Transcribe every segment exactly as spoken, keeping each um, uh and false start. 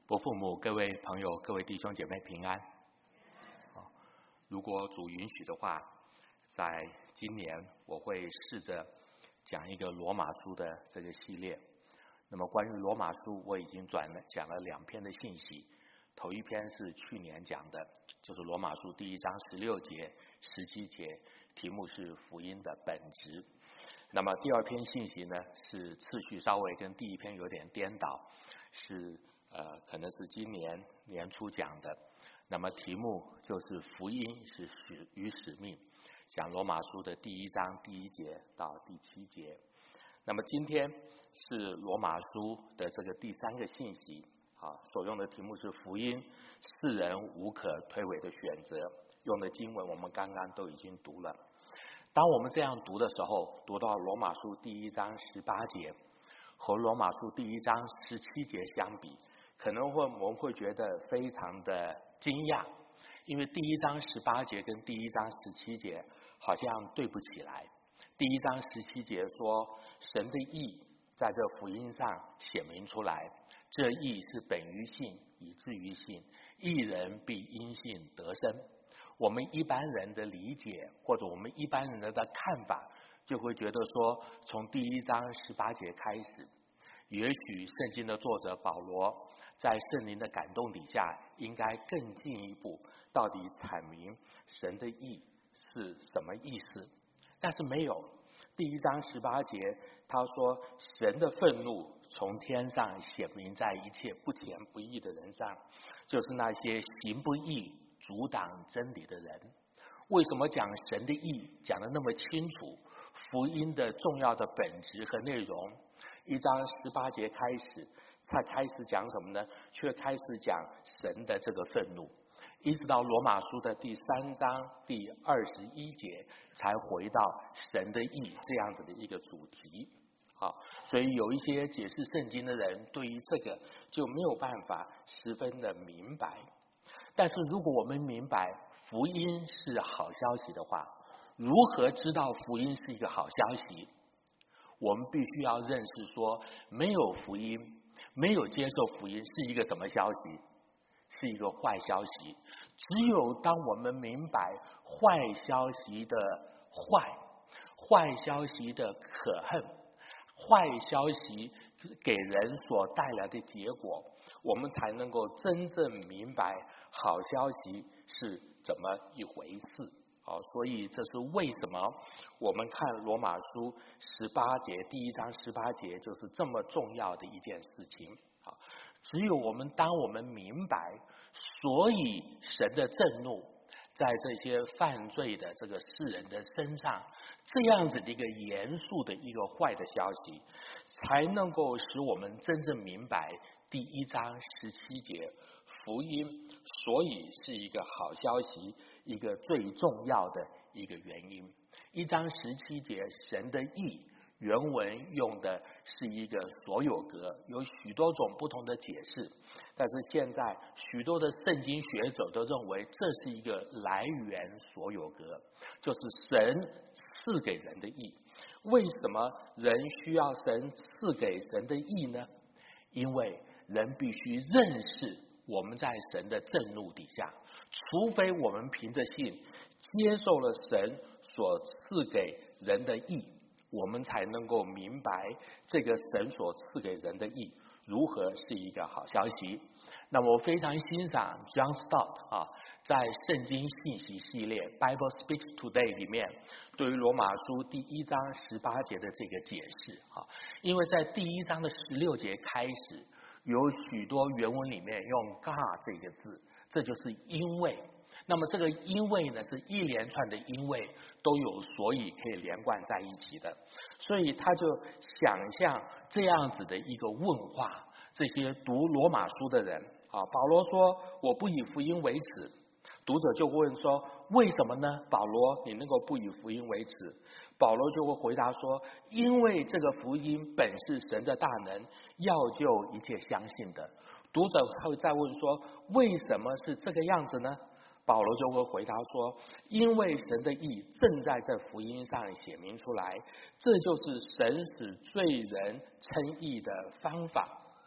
伯父母、各位朋友、各位弟兄姐妹平安。如果主允许的话，在今年我会试着讲一个罗马书的这个系列。那么关于罗马书，我已经转了讲了两篇的信息。头一篇是去年讲的，就是罗马书第一章十六节、十七节，题目是福音的本质。那么第二篇信息呢，是次序稍微跟第一篇有点颠倒，是呃可能是今年年初讲的。那么题目就是福音是使与使命，讲罗马书的第一章第一节到第七节。那么今天是罗马书的这个第三个信息，啊，所用的题目是福音，世人无可推诿的选择。用的经文我们刚刚都已经读了。当我们这样读的时候，读到罗马书第一章十八节和罗马书第一章十七节相比，可能会我们会觉得非常的惊讶，因为第一章十八节跟第一章十七节好像对不起来。第一章十七节说，神的义在这福音上显明出来，这义是本于信，以至于信，义人必因信得生。我们一般人的理解，或者我们一般人的看法，就会觉得说，从第一章十八节开始，也许圣经的作者保罗在圣灵的感动底下，应该更进一步，到底阐明神的义是什么意思。但是没有。第一章十八节他说，神的愤怒从天上显明在一切不虔不义的人上，就是那些行不义阻挡真理的人。为什么讲神的义讲得那么清楚，福音的重要的本质和内容，一章十八节开始才开始讲什么呢？却开始讲神的这个愤怒，一直到罗马书的第三章第二十一节才回到神的义这样子的一个主题。好，所以有一些解释圣经的人对于这个就没有办法十分的明白。但是如果我们明白福音是好消息的话，如何知道福音是一个好消息？我们必须要认识说，没有福音，没有接受福音是一个什么消息？是一个坏消息。只有当我们明白坏消息的坏，坏消息的可恨，坏消息给人所带来的结果，我们才能够真正明白好消息是怎么一回事。好，所以这是为什么我们看罗马书十八节，第一章十八节就是这么重要的一件事情。好，只有我们当我们明白，所以神的震怒在这些犯罪的这个世人的身上，这样子的一个严肃的一个坏的消息，才能够使我们真正明白第一章十七节福音，所以是一个好消息，一个最重要的一个原因。一章十七节神的义，原文用的是一个所有格，有许多种不同的解释，但是现在许多的圣经学者都认为这是一个来源所有格，就是神赐给人的义。为什么人需要神赐给神的义呢？因为人必须认识我们在神的震怒底下，除非我们凭着信接受了神所赐给人的义，我们才能够明白这个神所赐给人的义如何是一个好消息。那么我非常欣赏 John Stott 啊，在圣经信息系列 Bible Speaks Today 里面对于罗马书第一章十八节的这个解释啊，因为在第一章的十六节开始，有许多原文里面用 God 这个字，这就是因为。那么这个因为呢，是一连串的因为都有所以可以连贯在一起的，所以他就想象这样子的一个问话，这些读罗马书的人啊，保罗说我不以福音为耻，读者就问说为什么呢？保罗你能够不以福音为耻？保罗就会回答说，因为这个福音本是神的大能，要救一切相信的。读者会再问说，为什么是这个样子呢？保罗就会回答说，因为神的义正在这福音上显明出来，这就是神使罪人称义的方法。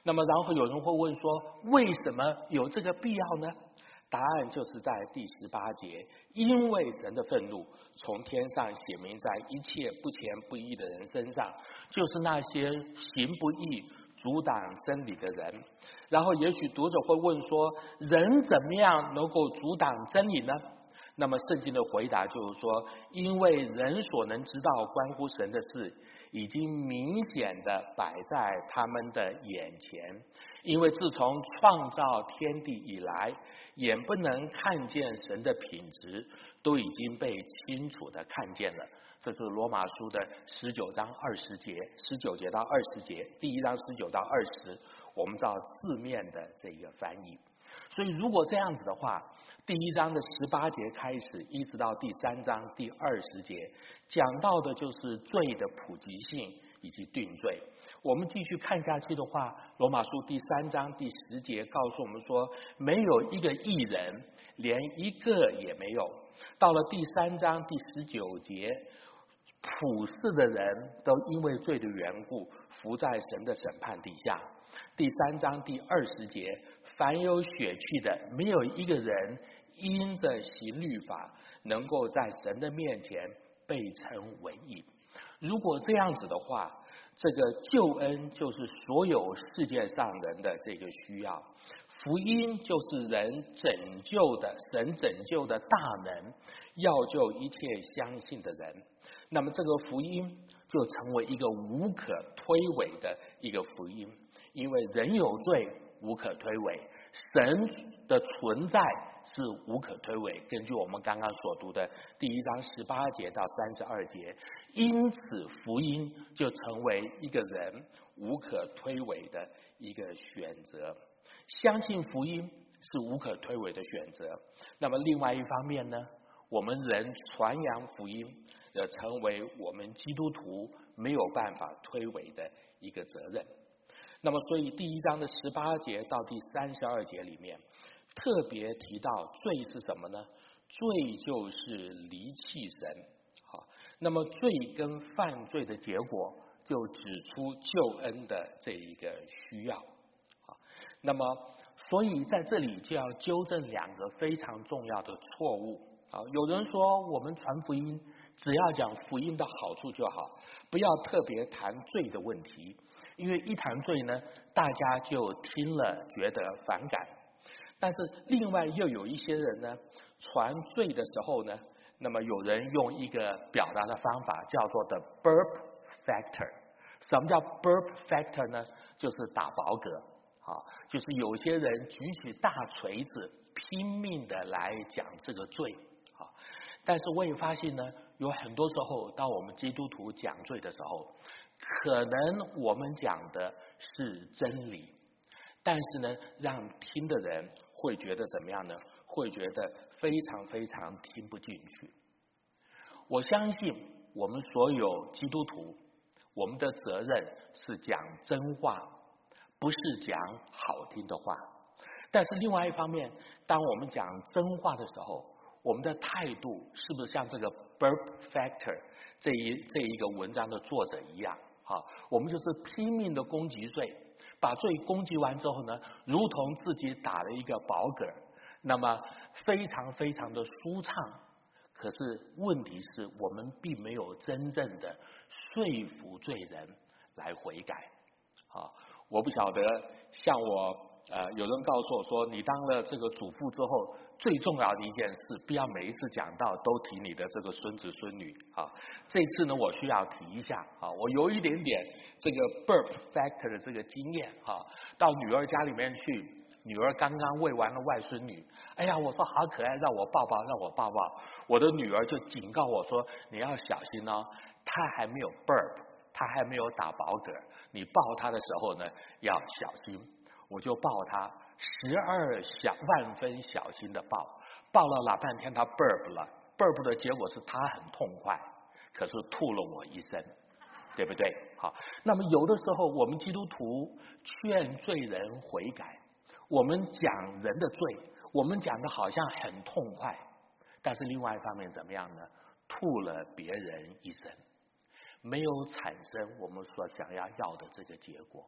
那么然后有人会问说，为什么有这个必要呢？答案就是在第十八节，因为神的愤怒从天上显明在一切不虔不义的人身上，就是那些行不义阻挡真理的人。然后也许读者会问说，人怎么样能够阻挡真理呢？那么圣经的回答就是说，因为人所能知道关乎神的事已经明显的摆在他们的眼前，因为自从创造天地以来，眼不能看见神的品质都已经被清楚的看见了。这是罗马书的十九章二十节，十九节到二十节，第一章十九到二十，我们照字面的这个翻译。所以如果这样子的话，第一章的十八节开始一直到第三章第二十节，讲到的就是罪的普及性以及定罪。我们继续看下去的话，罗马书第三章第十节告诉我们说，没有一个义人，连一个也没有。到了第三章第十九节，普世的人都因为罪的缘故伏在神的审判底下。第三章第二十节，凡有血气的，没有一个人因着行律法能够在神的面前被称为义。如果这样子的话，这个救恩就是所有世界上人的这个需要，福音就是人拯救的神拯救的大能，要救一切相信的人。那么这个福音就成为一个无可推诿的一个福音，因为人有罪无可推诿，神的存在是无可推诿。根据我们刚刚所读的第一章十八节到三十二节，因此福音就成为一个人无可推诿的一个选择。相信福音是无可推诿的选择。那么另外一方面呢，我们人传扬福音呃，成为我们基督徒没有办法推诿的一个责任。那么所以第一章的十八节到第三十二节里面特别提到罪是什么呢？罪就是离弃神。好，那么罪跟犯罪的结果就指出救恩的这一个需要。好，那么所以在这里就要纠正两个非常重要的错误。好，有人说我们传福音只要讲福音的好处就好，不要特别谈罪的问题，因为一谈罪呢，大家就听了觉得反感。但是另外又有一些人呢，传罪的时候呢，那么有人用一个表达的方法叫做 the burp factor。 什么叫 burp factor 呢？就是打饱嗝。好，就是有些人举起大锤子拼命的来讲这个罪。好，但是我也发现呢，有很多时候当我们基督徒讲罪的时候，可能我们讲的是真理，但是呢让听的人会觉得怎么样呢？会觉得非常非常听不进去。我相信我们所有基督徒，我们的责任是讲真话，不是讲好听的话。但是另外一方面，当我们讲真话的时候，我们的态度是不是像这个 burp factor 这一这一个文章的作者一样？好，我们就是拼命的攻击罪，把罪攻击完之后呢，如同自己打了一个饱嗝，那么非常非常的舒畅。可是问题是我们并没有真正的说服罪人来悔改。好，我不晓得，像我呃，有人告诉我说，你当了这个主妇之后，最重要的一件事，不要每一次讲到都提你的这个孙子孙女啊。这次呢，我需要提一下啊，我有一点点这个 burp factor 的这个经验啊。到女儿家里面去，女儿刚刚喂完了外孙女，哎呀，我说好可爱，让我抱抱，让我抱抱。我的女儿就警告我说，你要小心哦，她还没有 burp， 她还没有打饱嗝，你抱她的时候呢要小心。我就抱她，十二小万分小心的抱，抱了老半天，她 burp 了 ，burp 的结果是她很痛快，可是吐了我一身，对不对？好，那么有的时候我们基督徒劝罪人悔改，我们讲人的罪，我们讲的好像很痛快，但是另外一方面怎么样呢？吐了别人一身，没有产生我们所想要要的这个结果。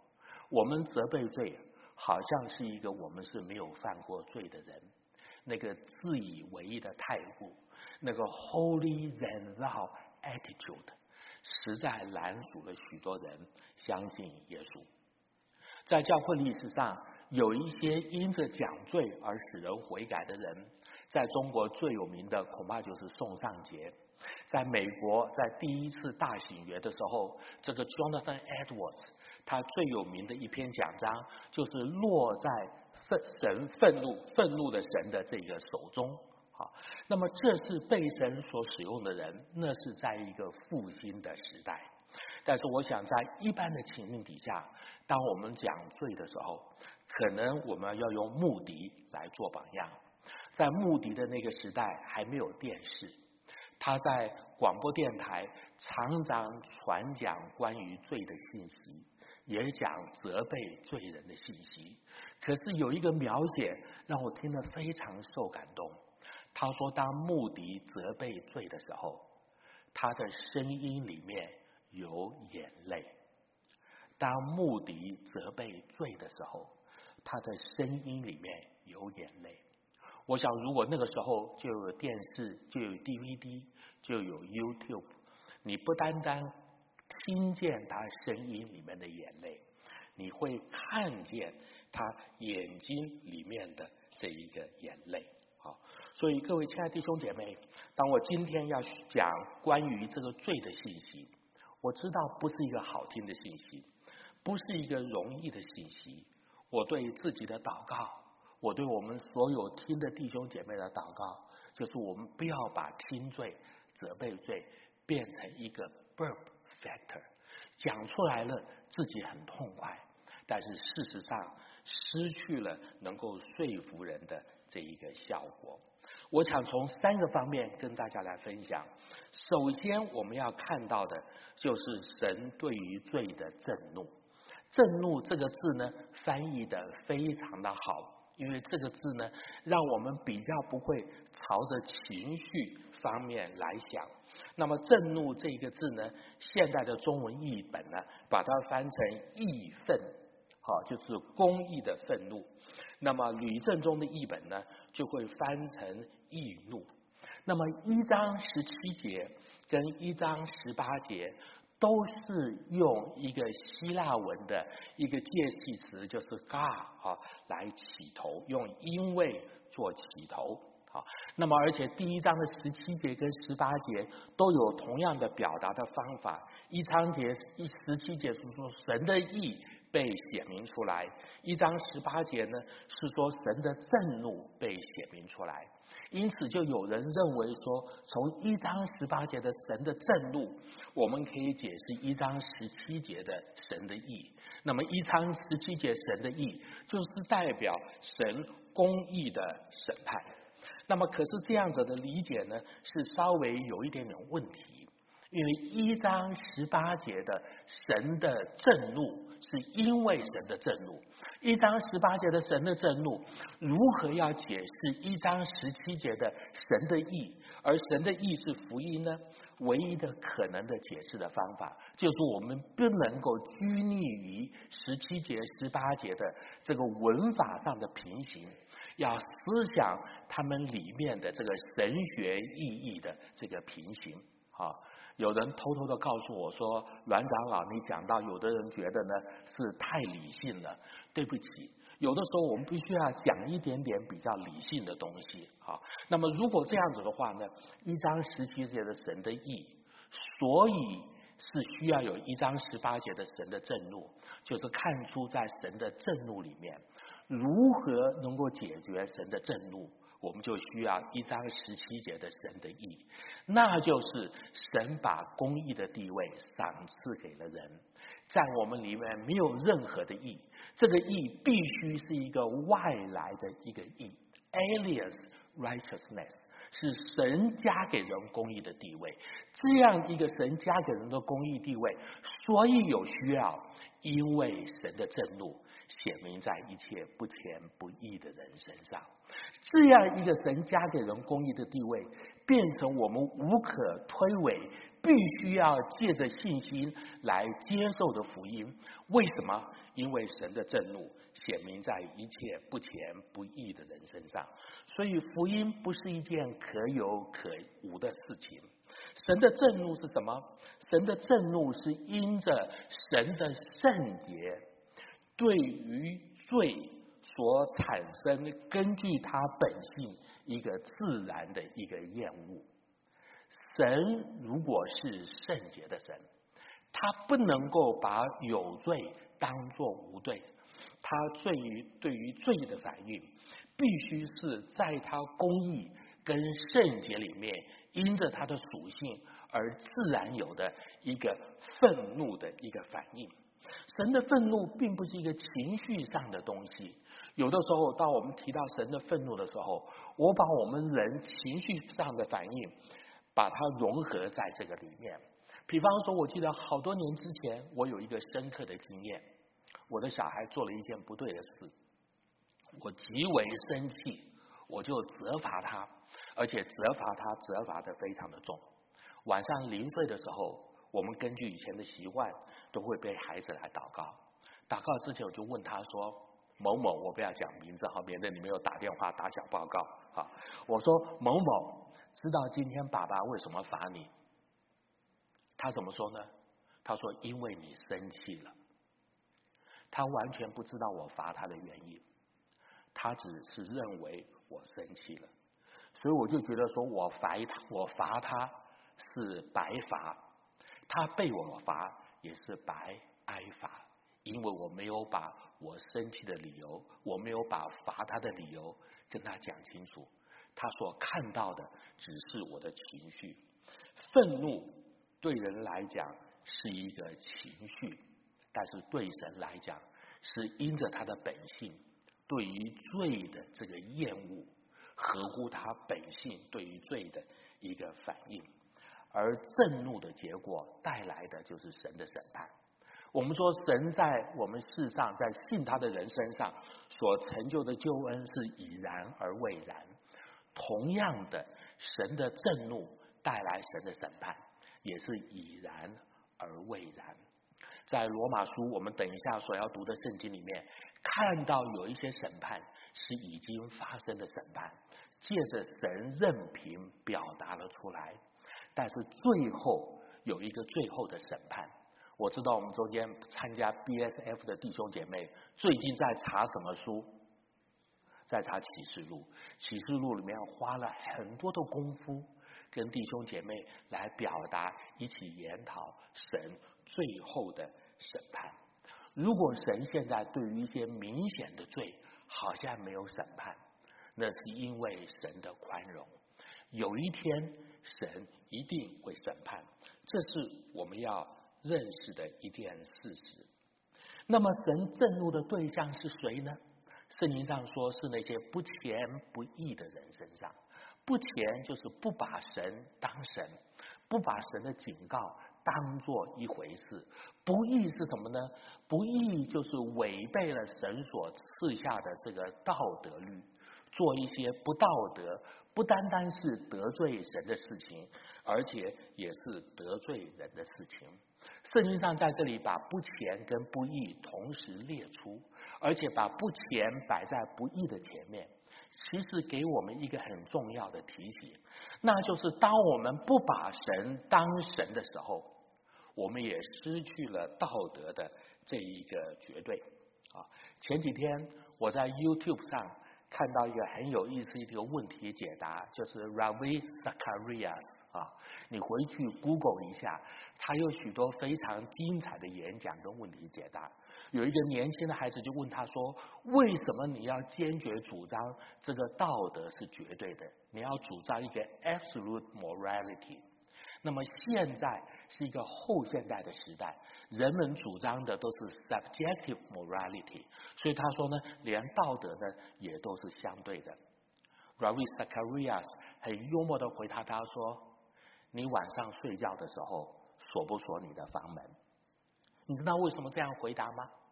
我们责备罪好像是一个我们是没有犯过罪的人，那个自以为的态度，那个 holy than thou attitude， 实在拦阻了许多人相信耶稣。在教会历史上，有一些因着讲罪而使人悔改的人，在中国最有名的恐怕就是宋尚节。在美国，在第一次大醒约的时候，这个 Jonathan Edwards 他最有名的一篇讲章就是落在愤神愤怒愤怒的神的这个手中。好，那么这是被神所使用的人，那是在一个复兴的时代。但是我想在一般的情境底下，当我们讲罪的时候，可能我们要用穆迪来做榜样。在穆迪的那个时代还没有电视，他在广播电台常常传讲关于罪的信息，也讲责备罪人的信息。可是有一个描写让我听得非常受感动。他说当穆迪责备罪的时候，他的声音里面有眼泪。当穆迪责备罪的时候，他的声音里面有眼泪。我想如果那个时候就有电视，就有 D V D， 就有 YouTube， 你不单单听见他声音里面的眼泪，你会看见他眼睛里面的这一个眼泪。好，所以各位亲爱的弟兄姐妹，当我今天要讲关于这个罪的信息，我知道不是一个好听的信息，不是一个容易的信息。我对自己的祷告，我对我们所有听的弟兄姐妹的祷告，就是我们不要把听罪、责备罪变成一个 burp factor， 讲出来了自己很痛快，但是事实上失去了能够说服人的这一个效果。我想从三个方面跟大家来分享。首先我们要看到的就是神对于罪的震怒。震怒这个字呢，翻译的非常的好，因为这个字呢，让我们比较不会朝着情绪方面来想。那么震怒这个字呢，现代的中文译本呢，把它翻成义愤，好，就是公义的愤怒。那么吕正中的译本呢，就会翻成义怒。那么一章十七节跟一章十八节都是用一个希腊文的一个介系词，就是 ga 啊，来起头，用因为做起头。好，那么而且第一章的十七节跟十八节都有同样的表达的方法。一章节一十七节是说神的义被显明出来，一章十八节呢是说神的震怒被显明出来。因此就有人认为说，从一章十八节的神的震怒，我们可以解释一章十七节的神的义。那么一章十七节神的义就是代表神公义的审判。那么可是这样子的理解呢，是稍微有一点点问题，因为一章十八节的神的震怒是因为神的震怒，一章十八节的神的震怒如何要解释一章十七节的神的义？而神的义是福音呢？唯一的可能的解释的方法，就是我们不能够拘泥于十七节、十八节的这个文法上的平行，要思想他们里面的这个神学意义的这个平行。啊，有人偷偷的告诉我说，阮长老，你讲到有的人觉得呢是太理性了。对不起，有的时候我们必须要讲一点点比较理性的东西。好，那么如果这样子的话呢，一章十七节的神的义，所以是需要有一章十八节的神的震怒，就是看出在神的震怒里面如何能够解决神的震怒，我们就需要一章十七节的神的义，那就是神把公义的地位赏赐给了人，在我们里面没有任何的义，这个义必须是一个外来的一个义 alias righteousness， 是神加给人公义的地位，这样一个神加给人的公义地位，所以有需要，因为神的震怒显明在一切不虔不义的人身上。这样一个神加给人公义的地位，变成我们无可推诿，必须要借着信心来接受的福音。为什么？因为神的震怒显明在一切不虔不义的人身上。所以福音不是一件可有可无的事情。神的震怒是什么？神的震怒是因着神的圣洁对于罪所产生，根据他本性一个自然的一个厌恶。神如果是圣洁的神，他不能够把有罪当作无罪，他对于对于罪的反应必须是在他公义跟圣洁里面，因着他的属性而自然有的一个愤怒的一个反应。神的愤怒并不是一个情绪上的东西。有的时候当我们提到神的愤怒的时候，我把我们人情绪上的反应把它融合在这个里面。比方说，我记得好多年之前我有一个深刻的经验，我的小孩做了一件不对的事，我极为生气，我就责罚他，而且责罚他责罚得非常的重。晚上临睡的时候，我们根据以前的习惯都会被孩子来祷告，祷告之前我就问他说，某某，我不要讲名字哈，免得你没有打电话打小报告哈。我说某某，知道今天爸爸为什么罚你？他怎么说呢？他说因为你生气了。他完全不知道我罚他的原因，他只是认为我生气了，所以我就觉得说我罚他，我罚他是白罚，他被我罚也是白挨罚，因为我没有把我生气的理由，我没有把罚他的理由跟他讲清楚，他所看到的只是我的情绪。愤怒对人来讲是一个情绪，但是对神来讲是因着他的本性对于罪的这个厌恶，合乎他本性对于罪的一个反应，而震怒的结果带来的就是神的审判。我们说神在我们世上，在信他的人身上所成就的救恩是已然而未然，同样的，神的震怒带来神的审判也是已然而未然。在罗马书我们等一下所要读的圣经里面，看到有一些审判是已经发生的审判，借着神任凭表达了出来，但是最后有一个最后的审判。我知道我们中间参加 B S F 的弟兄姐妹最近在查什么书？在查启示录。启示录里面花了很多的功夫跟弟兄姐妹来表达，一起研讨神最后的审判。如果神现在对于一些明显的罪好像没有审判，那是因为神的宽容，有一天神一定会审判，这是我们要认识的一件事实。那么神震怒的对象是谁呢？圣经上说是那些不虔不义的人身上。不虔就是不把神当神，不把神的警告当作一回事。不义是什么呢？不义就是违背了神所赐下的这个道德律，做一些不道德，不单单是得罪神的事情，而且也是得罪人的事情。圣经上在这里把不虔跟不义同时列出，而且把不虔摆在不义的前面，其实给我们一个很重要的提醒，那就是当我们不把神当神的时候，我们也失去了道德的这一个绝对啊。前几天我在 YouTube 上看到一个很有意思的一个问题解答，就是 Ravi Zacharias 啊，你回去 Google 一下，他有许多非常精彩的演讲跟问题解答。有一个年轻的孩子就问他说，为什么你要坚决主张这个道德是绝对的，你要主张一个 absolute morality？ 那么现在是一个后现代的时代，人们主张的都是 subjective morality， 所以他说呢，连道德呢也都是相对的。 Ravi Zacharias 很幽默的回答他说，你晚上睡觉的时候锁不锁你的房门？你知道为什么这样回答吗？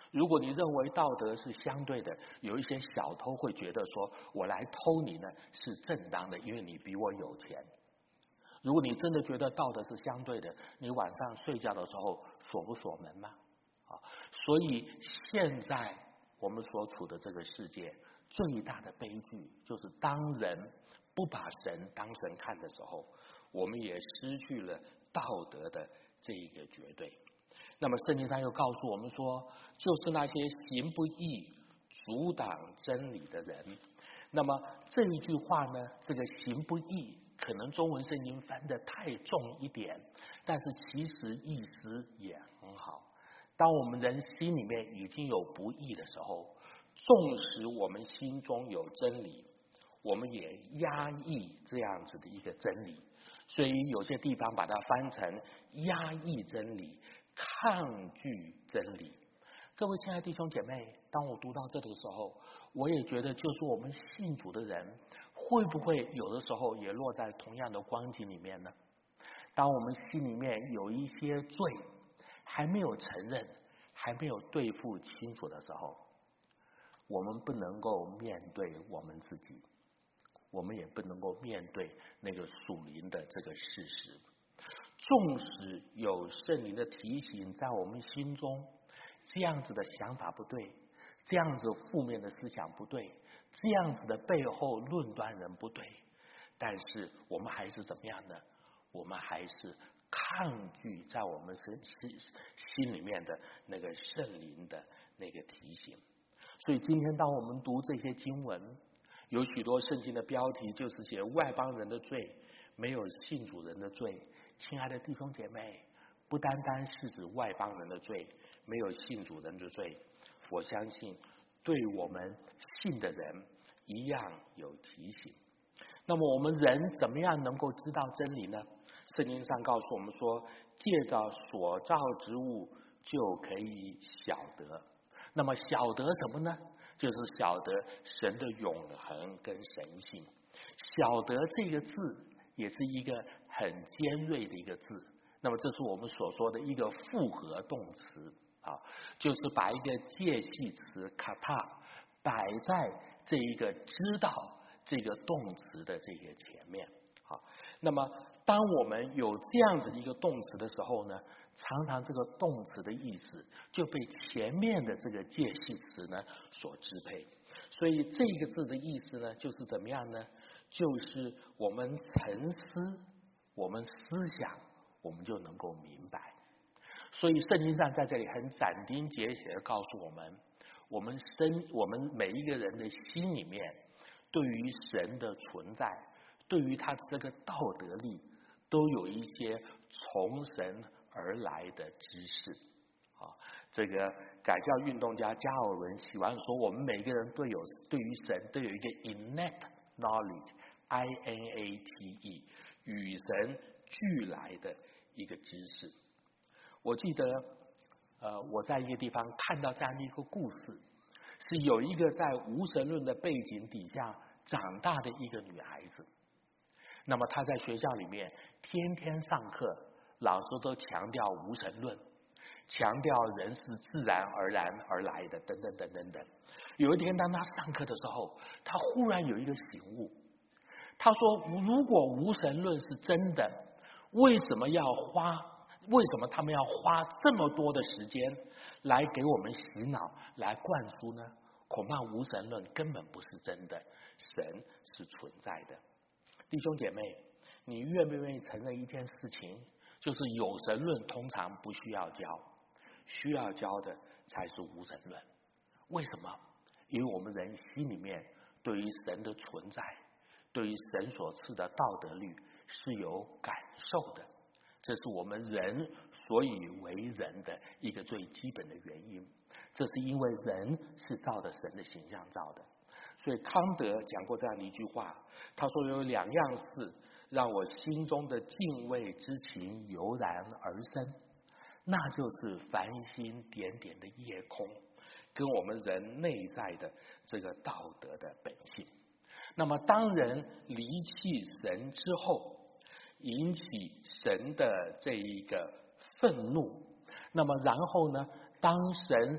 如果你认为道德是相对的，有一些小偷会觉得说，我来偷你呢是正当的，因为你比我有钱。如果你真的觉得道德是相对的，你晚上睡觉的时候锁不锁门吗？啊，所以现在我们所处的这个世界最大的悲剧，就是当人不把神当神看的时候，我们也失去了道德的这一个绝对。那么圣经上又告诉我们说，就是那些行不义阻挡真理的人。那么这一句话呢，这个行不义可能中文圣经翻得太重一点，但是其实意思也很好。当我们人心里面已经有不义的时候，纵使我们心中有真理，我们也压抑这样子的一个真理，所以有些地方把它翻成压抑真理，抗拒真理。各位亲爱的弟兄姐妹，当我读到这里的时候，我也觉得就是我们信主的人会不会有的时候也落在同样的光景里面呢？当我们心里面有一些罪还没有承认，还没有对付清楚的时候，我们不能够面对我们自己，我们也不能够面对那个属灵的这个事实。纵使有圣灵的提醒在我们心中，这样子的想法不对，这样子负面的思想不对，这样子的背后论断人不对，但是我们还是怎么样呢？我们还是抗拒在我们心心里面的那个圣灵的那个提醒。所以今天当我们读这些经文，有许多圣经的标题就是写外邦人的罪，没有信主人的罪。亲爱的弟兄姐妹，不单单是指外邦人的罪，没有信主人的罪，我相信对我们信的人一样有提醒。那么我们人怎么样能够知道真理呢？圣经上告诉我们说，借着所造之物就可以晓得。那么晓得什么呢？就是晓得神的永恒跟神性。晓得这个字也是一个很尖锐的一个字，那么这是我们所说的一个复合动词啊，就是把一个介系词卡塔摆在这一个知道这个动词的这个前面啊。那么当我们有这样子一个动词的时候呢，常常这个动词的意思就被前面的这个介系词呢所支配。所以这个字的意思呢，就是怎么样呢？就是我们沉思，我们思想，我们就能够明白。所以圣经上在这里很斩钉截铁的告诉我们，我们生我们每一个人的心里面，对于神的存在，对于他这个道德力，都有一些从神而来的知识。啊，这个改教运动家加尔文喜欢说，我们每个人都有对于神都有一个 innate knowledge，I N A T E， 与神俱来的一个知识。我记得，呃，我在一个地方看到这样的一个故事，是有一个在无神论的背景底下长大的一个女孩子。那么她在学校里面天天上课，老师都强调无神论，强调人是自然而然而来的，等等等等等。有一天当她上课的时候，她忽然有一个醒悟，她说：如果无神论是真的，为什么要花？为什么他们要花这么多的时间来给我们洗脑、来灌输呢？恐怕无神论根本不是真的，神是存在的。弟兄姐妹，你愿不愿意承认一件事情，就是有神论通常不需要教，需要教的才是无神论。为什么？因为我们人心里面对于神的存在，对于神所赐的道德律是有感受的，这是我们人所以为人的一个最基本的原因。这是因为人是照着神的形象造的。所以康德讲过这样的一句话，他说有两样事让我心中的敬畏之情油然而生，那就是繁星点点的夜空，跟我们人内在的这个道德的本性。那么当人离弃神之后，引起神的这一个愤怒，那么然后呢，当神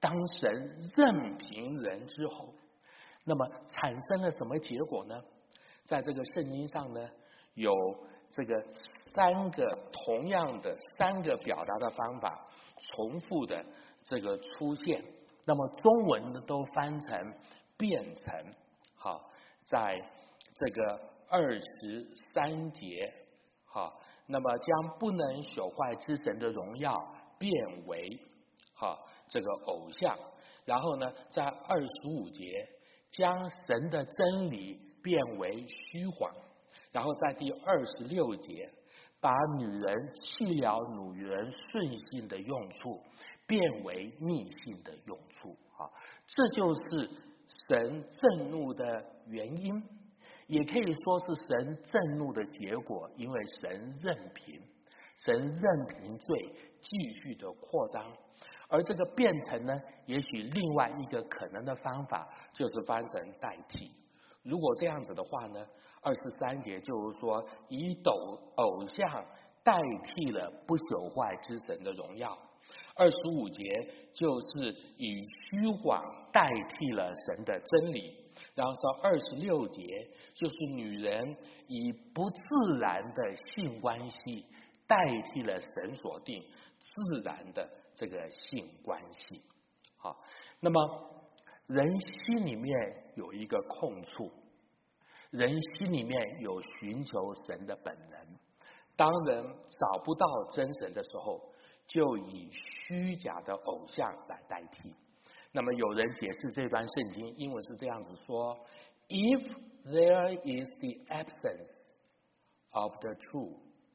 当神任凭人之后，那么产生了什么结果呢？在这个圣经上呢，有这个三个同样的三个表达的方法重复的这个出现，那么中文呢都翻成变成。好，在这个二十三节，好，那么将不能朽坏之神的荣耀变为好这个偶像，然后呢，在二十五节将神的真理变为虚谎，然后在第二十六节把女人弃了女人顺性的用处变为逆性的用处啊，这就是神震怒的原因，也可以说是神震怒的结果，因为神任凭神任凭罪继续的扩张。而这个变成呢，也许另外一个可能的方法就是翻成代替。如果这样子的话呢，二十三节就是说以斗偶像代替了不朽坏之神的荣耀，二十五节就是以虚谎代替了神的真理，然后到二十六节就是女人以不自然的性关系代替了神所定自然的这个性关系。好，那么人心里面有一个空处，人心里面有寻求神的本能，当人找不到真神的时候，就以虚假的偶像来代替。那么有人解释这段圣经，英文是这样子说 ：If there is the absence of the true,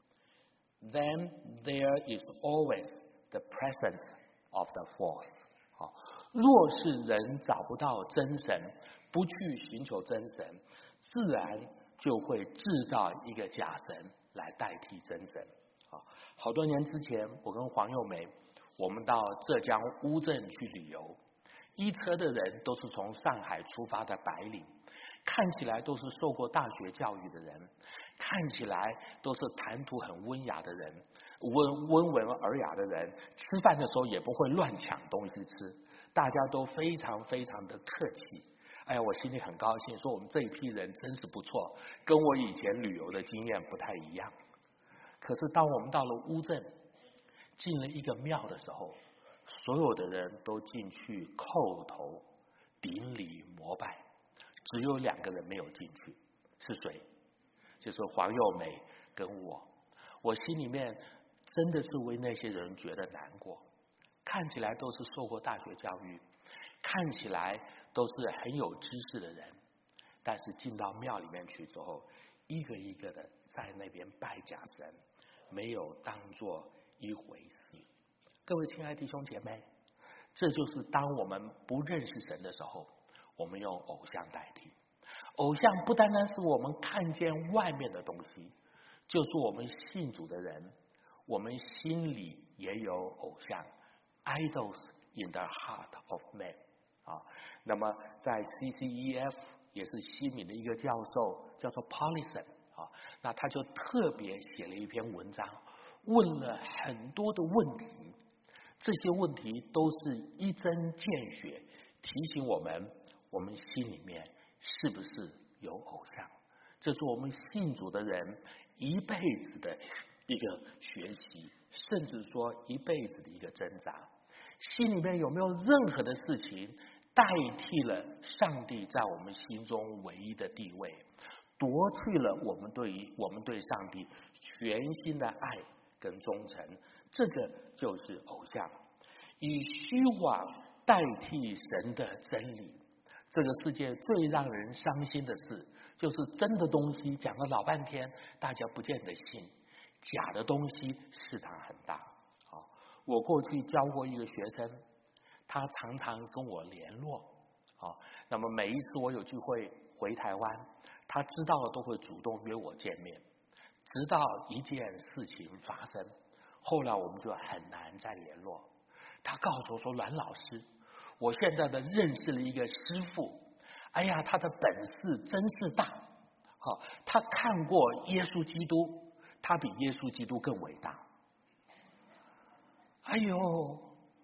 then there is always the presence of the false。好，若是人找不到真神，不去寻求真神，自然就会制造一个假神来代替真神。好，好多年之前，我跟黄幼梅，我们到浙江乌镇去旅游，一车的人都是从上海出发的白领，看起来都是受过大学教育的人，看起来都是谈吐很温雅的人，温温文尔雅的人，吃饭的时候也不会乱抢东西吃，大家都非常非常的客气。哎呀，我心里很高兴，说我们这一批人真是不错，跟我以前旅游的经验不太一样。可是当我们到了乌镇，进了一个庙的时候，所有的人都进去叩头顶礼膜拜，只有两个人没有进去，是谁？就是黄幼梅跟我。我心里面真的是为那些人觉得难过，看起来都是受过大学教育，看起来都是很有知识的人，但是进到庙里面去之后，一个一个的在那边拜假神，没有当作一回事。各位亲爱的弟兄姐妹，这就是当我们不认识神的时候，我们用偶像代替。偶像不单单是我们看见外面的东西，就是我们信主的人，我们心里也有偶像 ，idols in the heart of man。啊，那么在 C C E F 也是西敏的一个教授，叫做 Paulison 啊，那他就特别写了一篇文章，问了很多的问题，这些问题都是一针见血，提醒我们，我们心里面是不是有偶像？这是我们信主的人一辈子的一个学习，甚至说一辈子的一个挣扎。心里面有没有任何的事情代替了上帝在我们心中唯一的地位，夺去了我们对于我们对上帝全心的爱跟忠诚？这个就是偶像，以虚谎代替神的真理。这个世界最让人伤心的事，就是真的东西讲了老半天，大家不见得信，假的东西市场很大。好，我过去教过一个学生，他常常跟我联络，好，那么每一次我有聚会回台湾，他知道了都会主动约我见面，直到一件事情发生，后来我们就很难再联络。他告诉我说，阮老师，我现在的认识了一个师父，哎呀，他的本事真是大，好，他看过耶稣基督，他比耶稣基督更伟大。哎呦，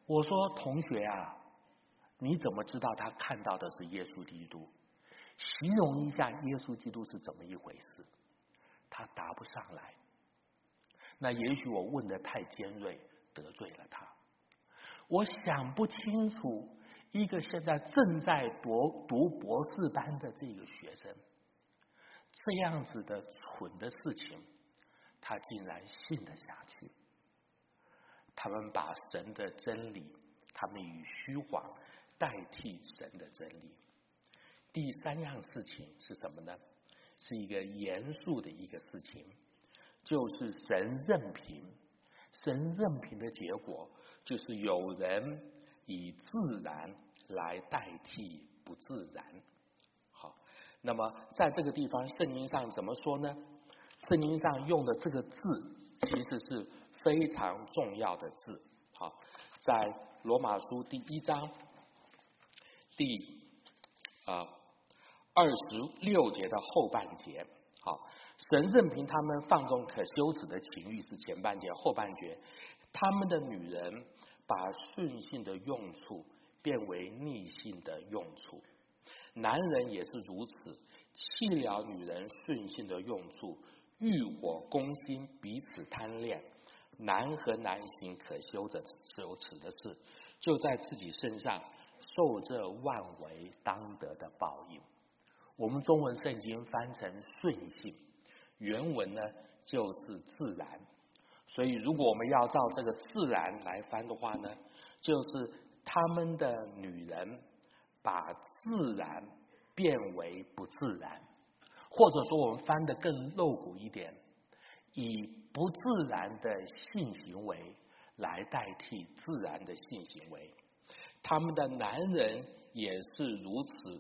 我说同学啊，你怎么知道他看到的是耶稣基督？形容一下耶稣基督是怎么一回事？他答不上来。那也许我问的太尖锐，得罪了他。我想不清楚，一个现在正在读读博士班的这个学生，这样子的蠢的事情，他竟然信得下去。他们把神的真理，他们以虚谎代替神的真理。第三样事情是什么呢？是一个严肃的一个事情，就是神任凭。神任凭的结果，就是有人以自然来代替不自然。好，那么在这个地方圣经上怎么说呢？圣经上用的这个字其实是非常重要的字。好，在罗马书第一章第啊二十六节的后半节。好，神任凭他们放纵可羞耻的情欲是前半节，后半节他们的女人把顺性的用处变为逆性的用处，男人也是如此，弃了女人顺性的用处，欲火攻心，彼此贪恋，男和男行可羞的羞耻的事，就在自己身上受这万为当得的报应。我们中文圣经翻成顺性，原文呢就是自然。所以如果我们要照这个自然来翻的话呢，就是他们的女人把自然变为不自然，或者说我们翻得更露骨一点，以不自然的性行为来代替自然的性行为。他们的男人也是如此，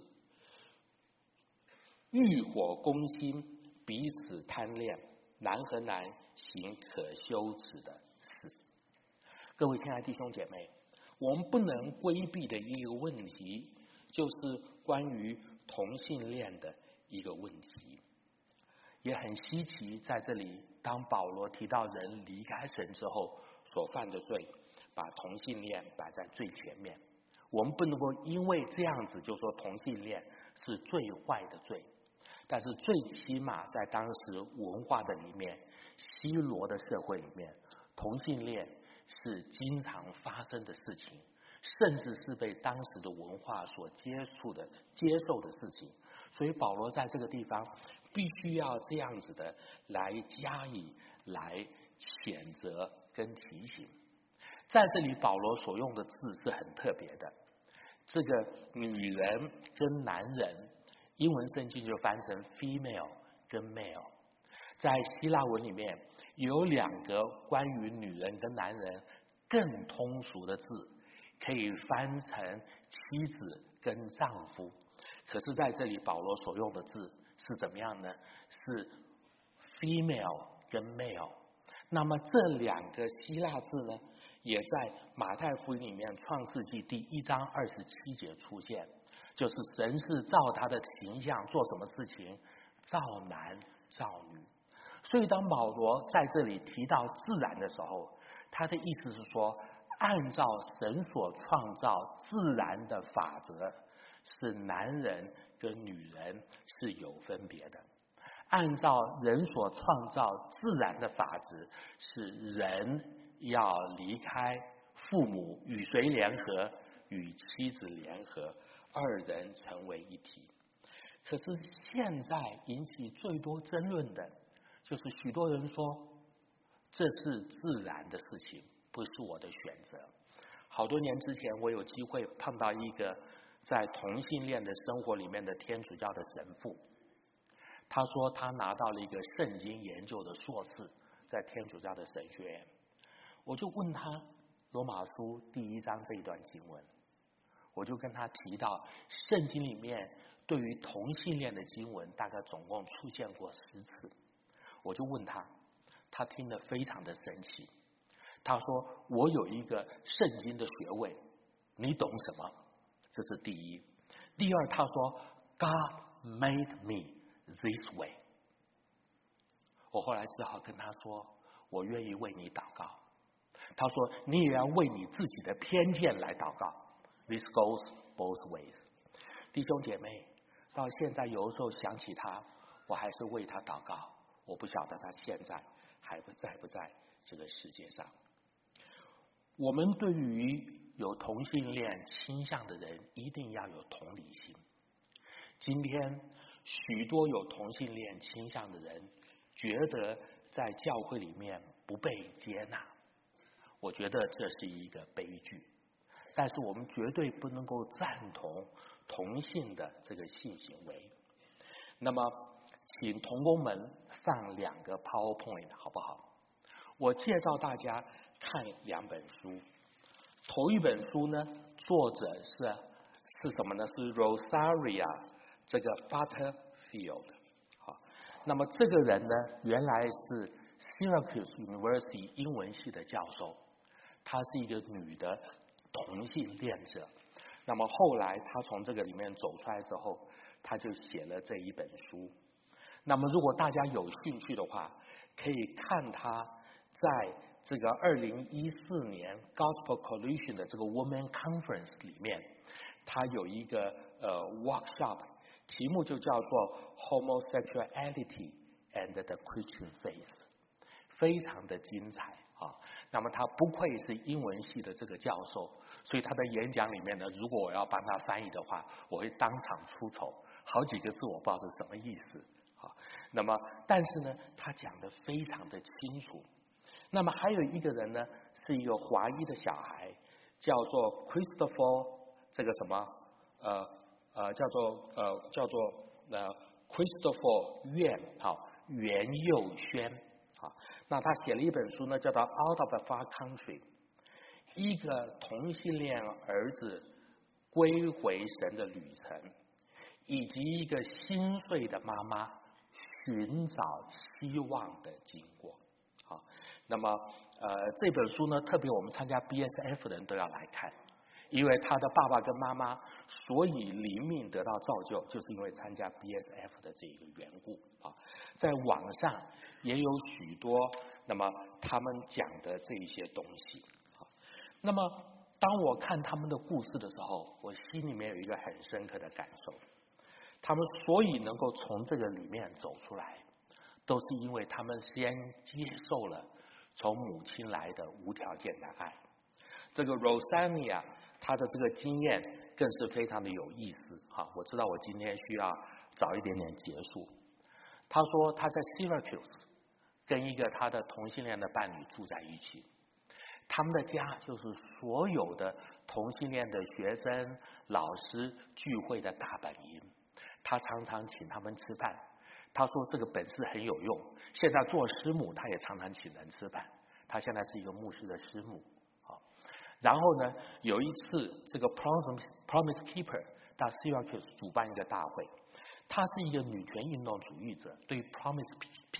欲火攻心，彼此贪恋，男和男行可羞耻的事。各位亲爱的弟兄姐妹，我们不能规避的一个问题，就是关于同性恋的一个问题。也很稀奇，在这里当保罗提到人离开神之后所犯的罪，把同性恋摆在最前面。我们不能够因为这样子就说同性恋是最坏的罪，但是最起码在当时文化的里面，希罗的社会里面，同性恋是经常发生的事情，甚至是被当时的文化所接触的接受的事情。所以保罗在这个地方必须要这样子的来加以来谴责跟提醒。在这里保罗所用的字是很特别的，这个女人跟男人，英文圣经就翻成 female 跟 male。 在希腊文里面有两个关于女人跟男人更通俗的字，可以翻成妻子跟丈夫，可是在这里保罗所用的字是怎么样呢？是 female 跟 male。 那么这两个希腊字呢，也在马太福音里面创世纪第一章二十七节出现，就是神是照他的形象做什么事情？造男造女。所以当保罗在这里提到自然的时候，他的意思是说，按照神所创造自然的法则，是男人跟女人是有分别的。按照人所创造自然的法则，是人要离开父母，与谁联合？与妻子联合，二人成为一体。可是现在引起最多争论的，就是许多人说这是自然的事情，不是我的选择。好多年之前，我有机会碰到一个在同性恋的生活里面的天主教的神父，他说他拿到了一个圣经研究的硕士，在天主教的神学院。我就问他罗马书第一章这一段经文，我就跟他提到圣经里面对于同性恋的经文大概总共出现过十次。我就问他，他听得非常的生气。他说我有一个圣经的学位，你懂什么？这是第一。第二，他说 God made me this way。 我后来只好跟他说，我愿意为你祷告。 他说你也要为你自己的偏见来祷告。 This goes both ways。 弟兄姐妹，到现在有的时候想起他，我还是为他祷告。我不晓得他现在还不在不在这个世界上。我们对于有同性恋倾向的人一定要有同理心。今天许多有同性恋倾向的人觉得在教会里面不被接纳，我觉得这是一个悲剧。但是我们绝对不能够赞同同性的这个性行为。那么请同工们放两个 PowerPoint 好不好？我介绍大家看两本书。头一本书呢，作者是是什么呢？是 Rosaria 这个 Butterfield。好，那么这个人呢，原来是 Syracuse University 英文系的教授，她是一个女的同性恋者。那么后来她从这个里面走出来之后，她就写了这一本书。那么如果大家有兴趣的话，可以看她在这个二零一四年 Gospel Coalition 的这个 Women Conference 里面，它有一个呃 workshop， 题目就叫做 Homosexuality and the Christian Faith， 非常的精彩啊。那么他不愧是英文系的这个教授，所以他的演讲里面呢，如果我要帮他翻译的话，我会当场出丑，好几个字我不知道是什么意思啊。那么但是呢，他讲得非常的清楚。那么还有一个人呢，是一个华裔的小孩，叫做 Christopher 这个什么呃呃叫做呃叫做呃 Christopher 袁好袁佑轩啊。那他写了一本书呢，叫做 Out of a Far Country， 一个同性恋儿子归回神的旅程，以及一个心碎的妈妈寻找希望的经过。好，那么呃这本书呢，特别我们参加 B S F 的人都要来看，因为他的爸爸跟妈妈所以灵命得到造就，就是因为参加 B S F 的这个缘故啊。在网上也有许多那么他们讲的这一些东西。好，那么当我看他们的故事的时候，我心里面有一个很深刻的感受。他们所以能够从这个里面走出来，都是因为他们先接受了从母亲来的无条件的爱。这个 Rosaria 她的这个经验更是非常的有意思哈。我知道我今天需要早一点点结束。她说她在 Syracuse 跟一个她的同性恋的伴侣住在一起，他们的家就是所有的同性恋的学生、老师聚会的大本营。她常常请他们吃饭。他说这个本事很有用，现在做师母他也常常请人吃饭，他现在是一个牧师的师母。好，然后呢，有一次这个 Promise Promise Keeper 到 Syracuse 主办一个大会，他是一个女权运动主义者，对 Promise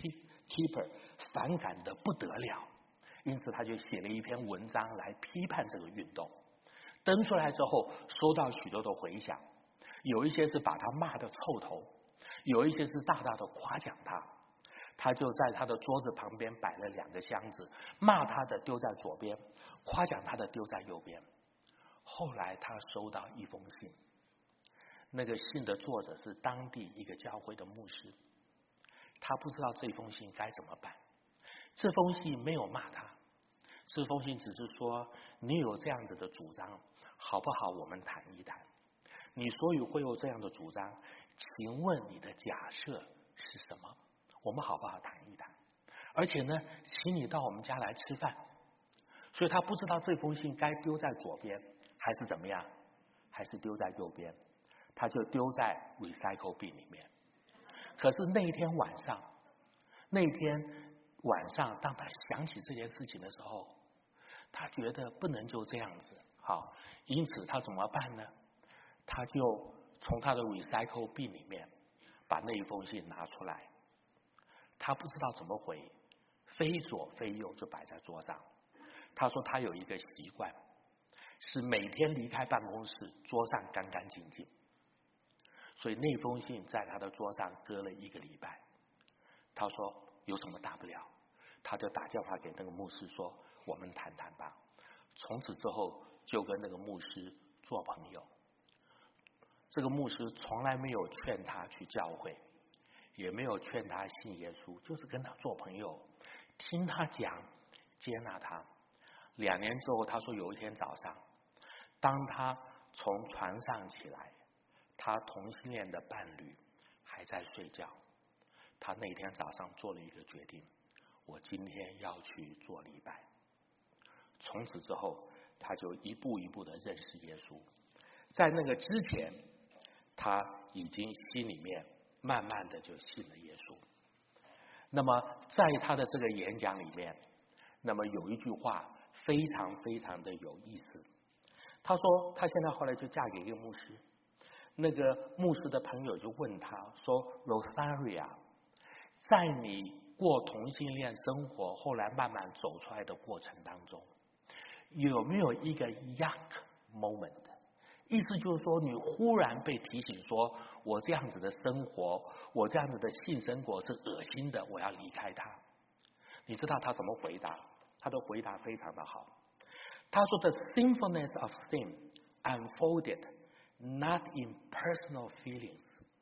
Keeper 反感的不得了，因此他就写了一篇文章来批判这个运动。登出来之后收到许多的回响，有一些是把他骂得臭头，有一些是大大的夸奖他。他就在他的桌子旁边摆了两个箱子，骂他的丢在左边，夸奖他的丢在右边。后来他收到一封信，那个信的作者是当地一个教会的牧师，他不知道这封信该怎么办。这封信没有骂他，这封信只是说你有这样子的主张，好不好我们谈一谈。你所以会有这样的主张，请问你的假设是什么？我们好不好谈一谈？而且呢，请你到我们家来吃饭。所以他不知道这封信该丢在左边还是怎么样，还是丢在右边，他就丢在 recycle bin 里面。可是那一天晚上，那天晚上当他想起这件事情的时候，他觉得不能就这样子，好，因此他怎么办呢？他就从他的 recycle bin 里面把那一封信拿出来，他不知道怎么回，非左非右就摆在桌上。他说他有一个习惯，是每天离开办公室桌上干干净净，所以那封信在他的桌上搁了一个礼拜。他说有什么大不了， 他就打电话给那个牧师说：“我们谈谈吧。”从此之后就跟那个牧师做朋友。这个牧师从来没有劝他去教会，也没有劝他信耶稣，就是跟他做朋友，听他讲，接纳他。两年之后，他说有一天早上，当他从床上起来，他同性恋的伴侣还在睡觉。他那天早上做了一个决定，我今天要去做礼拜。从此之后，他就一步一步的认识耶稣。在那个之前，他已经心里面慢慢的就信了耶稣。那么在他的这个演讲里面，那么有一句话非常非常的有意思。他说他现在后来就嫁给一个牧师，那个牧师的朋友就问他说 Rosaria， 在你过同性恋生活后来慢慢走出来的过程当中，有没有一个 yuck moment， 意思就是说你忽然被提醒说我这样子的生活，我这样子的性生活是恶心的，我要离开它。你知道他怎么回答？他的回答非常的好。他说 The sinfulness of sin unfolded not in personal feelings,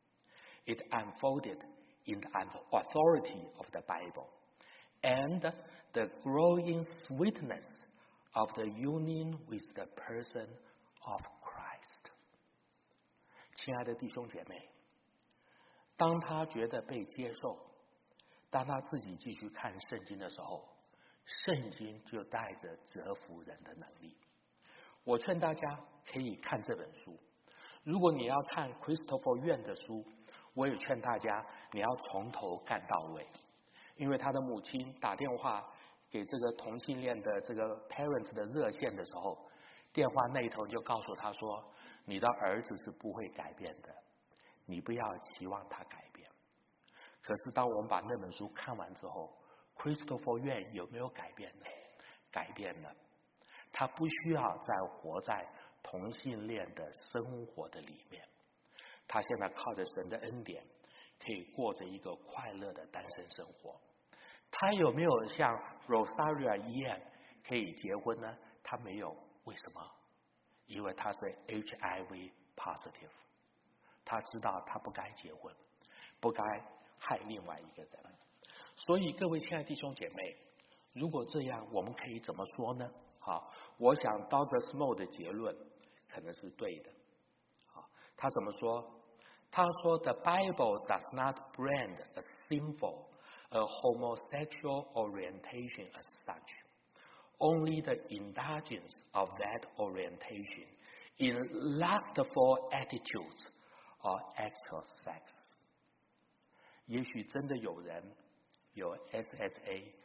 it unfolded in the authority of the Bible and the growing sweetness of the union with the person of Christ。 亲爱的弟兄姐妹，当他觉得被接受，当他自己继续看圣经的时候，圣经就带着折服人的能力。我劝大家可以看这本书，如果你要看 Christopher Yuan 的书，我也劝大家你要从头看到尾，因为他的母亲打电话给这个同性恋的这个 parents 的热线的时候，电话那头就告诉他说，你的儿子是不会改变的，你不要期望他改变。可是当我们把那本书看完之后， Christopher Yuan 有没有改变呢？改变了。他不需要再活在同性恋的生活的里面，他现在靠着神的恩典可以过着一个快乐的单身生活。他有没有像 Rosaria 一样可以结婚呢？他没有。为什么？因为他是 H I V positive， 他知道他不该结婚，不该害另外一个人。所以各位亲爱的弟兄姐妹，如果这样，我们可以怎么说呢？好，我想 Doctor Small 的结论可能是对的。好，他怎么说？他说 The Bible does not brand a sinful, a homosexual orientation as such. Only the indulgence of that orientation in lustful attitudes or acts of sex. 也许真的有人有 S S A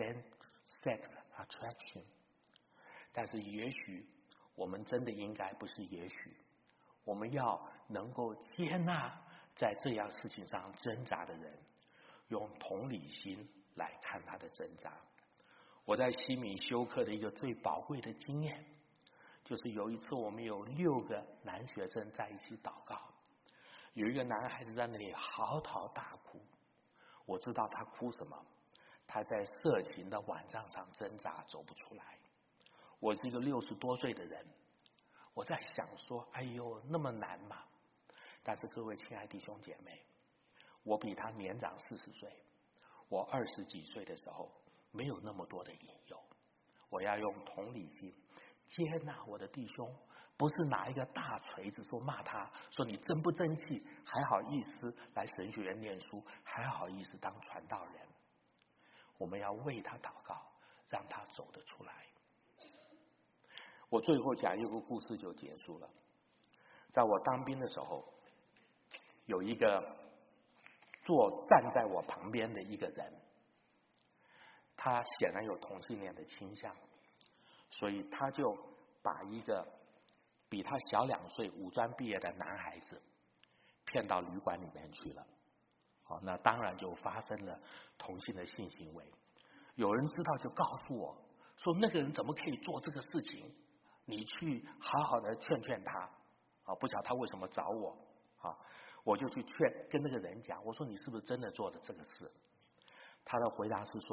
sex attraction， 但是也许我们真的应该不是也许，我们要能够接纳在这样事情上挣扎的人，用同理心来看他的挣扎。我在西米修课的一个最宝贵的经验，就是有一次我们有六个男学生在一起祷告，有一个男孩子在那里嚎啕大哭。我知道他哭什么，他在色情的网站上挣扎，走不出来。我是一个六十多岁的人，我在想说，哎呦，那么难吗？但是各位亲爱的弟兄姐妹，我比他年长四十岁，我二十几岁的时候没有那么多的引诱，我要用同理心接纳我的弟兄，不是拿一个大锤子说骂他，说你真不争气，还好意思来神学院念书，还好意思当传道人。我们要为他祷告，让他走得出来。我最后讲一个故事就结束了。在我当兵的时候，有一个坐站在我旁边的一个人，他显然有同性恋的倾向，所以他就把一个比他小两岁五专毕业的男孩子骗到旅馆里面去了。好，那当然就发生了同性的性行为。有人知道就告诉我说，那个人怎么可以做这个事情？你去好好的劝劝他。啊，不晓得他为什么找我。啊，我就去劝跟那个人讲，我说你是不是真的做的这个事？他的回答是说，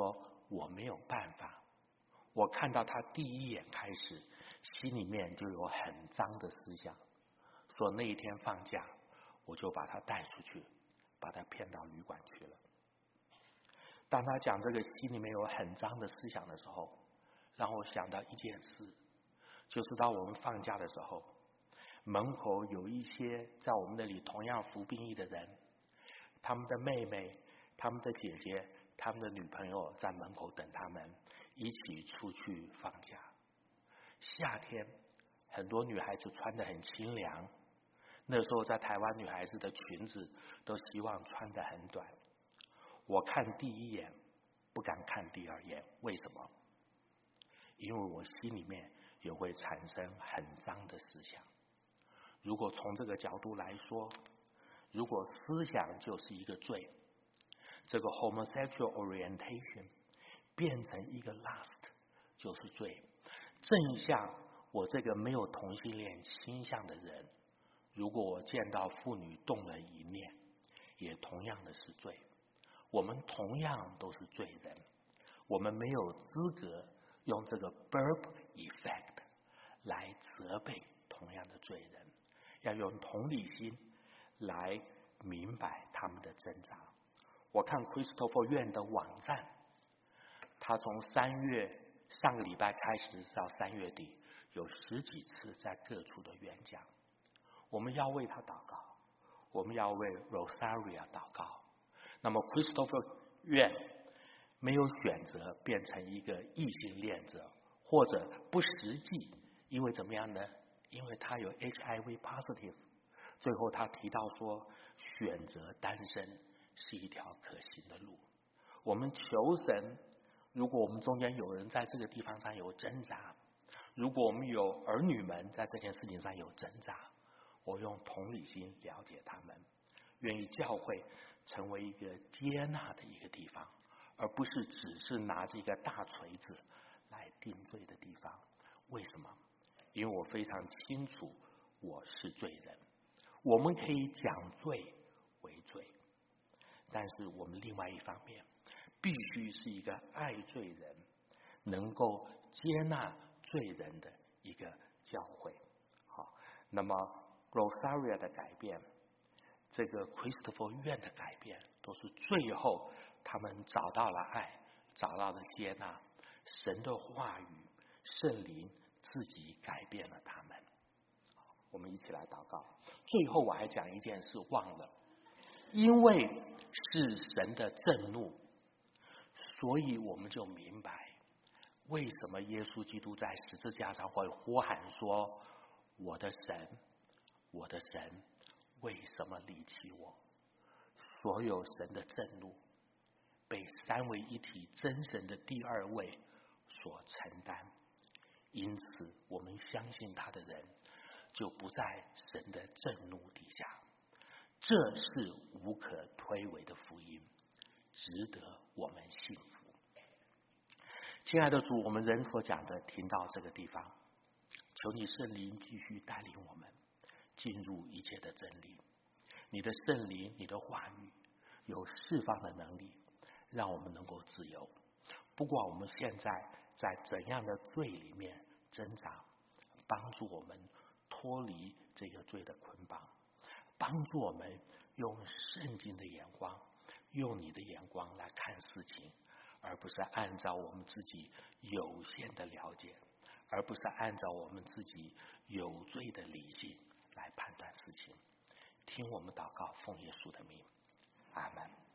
我没有办法。我看到他第一眼开始，心里面就有很脏的思想，说那一天放假，我就把他带出去，把他骗到旅馆去了。当他讲这个心里面有很脏的思想的时候，让我想到一件事，就是当我们放假的时候，门口有一些在我们那里同样服兵役的人，他们的妹妹、他们的姐姐、他们的女朋友在门口等他们一起出去放假。夏天很多女孩子穿得很清凉，那时候在台湾女孩子的裙子都希望穿得很短。我看第一眼不敢看第二眼，为什么？因为我心里面也会产生很脏的思想。如果从这个角度来说，如果思想就是一个罪，这个 homosexual orientation 变成一个 lust 就是罪。正像我这个没有同性恋倾向的人，如果我见到妇女动了一念，也同样的是罪。我们同样都是罪人，我们没有资格用这个 burp effect 来责备同样的罪人，要用同理心来明白他们的挣扎。我看 Christopher Yuan 的网站，他从三月上个礼拜开始到三月底，有十几次在各处的演讲。我们要为他祷告，我们要为 Rosaria 祷告。那么 Christopher Yuan 没有选择变成一个异性恋者，或者不实际，因为怎么样呢？因为他有 H I V positive。最后他提到说，选择单身是一条可行的路。我们求神，如果我们中间有人在这个地方上有挣扎，如果我们有儿女们在这件事情上有挣扎，我用同理心了解他们，愿意教会成为一个接纳的一个地方，而不是只是拿着一个大锤子来定罪的地方。为什么？因为我非常清楚我是罪人。我们可以讲罪为罪，但是我们另外一方面必须是一个爱罪人，能够接纳罪人的一个教会。好，那么 Rosaria 的改变，这个 Christopher Yuan 的改变，都是最后他们找到了爱，找到了接纳，神的话语、圣灵自己改变了他们。我们一起来祷告。最后我还讲一件事忘了，因为是神的震怒，所以我们就明白为什么耶稣基督在十字架上会呼喊说，我的神，我的神，为什么离弃我？所有神的震怒被三位一体真神的第二位所承担，因此我们相信他的人就不在神的震怒底下。这是无可推诿的福音，值得我们信服。亲爱的主，我们人所讲的停到这个地方，求你圣灵继续带领我们进入一切的真理。你的圣灵，你的话语有释放的能力，让我们能够自由。不管我们现在在怎样的罪里面挣扎，帮助我们脱离这个罪的捆绑，帮助我们用圣经的眼光，用你的眼光来看事情，而不是按照我们自己有限的了解，而不是按照我们自己有罪的理性来判断事情。听我们祷告，奉耶稣的名，阿们。